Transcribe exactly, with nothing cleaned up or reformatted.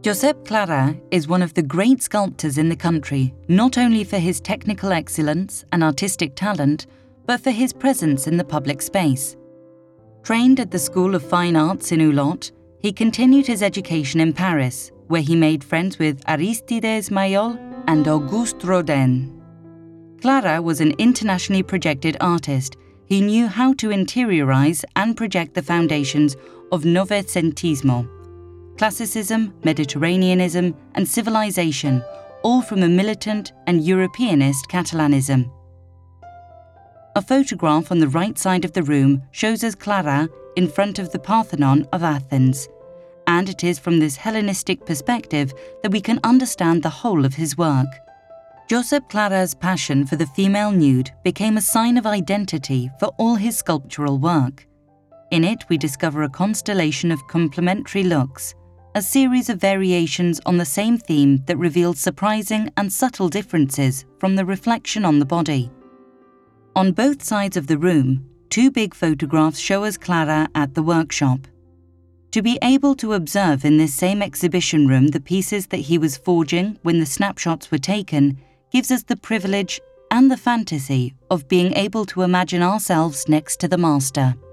Josep Clara is one of the great sculptors in the country, not only for his technical excellence and artistic talent, but for his presence in the public space. Trained at the School of Fine Arts in Olot, he continued his education in Paris, where he made friends with Aristides Maillol and Auguste Rodin. Clara was an internationally projected artist. He knew how to interiorize and project the foundations of Novecentismo, classicism, Mediterraneanism, and civilization, all from a militant and Europeanist Catalanism. A photograph on the right side of the room shows us Clara in front of the Parthenon of Athens, and it is from this Hellenistic perspective that we can understand the whole of his work. Josep Clara's passion for the female nude became a sign of identity for all his sculptural work. In it, we discover a constellation of complementary looks, a series of variations on the same theme that reveals surprising and subtle differences from the reflection on the body. On both sides of the room, two big photographs show us Clara at the workshop. To be able to observe in this same exhibition room the pieces that he was forging when the snapshots were taken gives us the privilege and the fantasy of being able to imagine ourselves next to the master.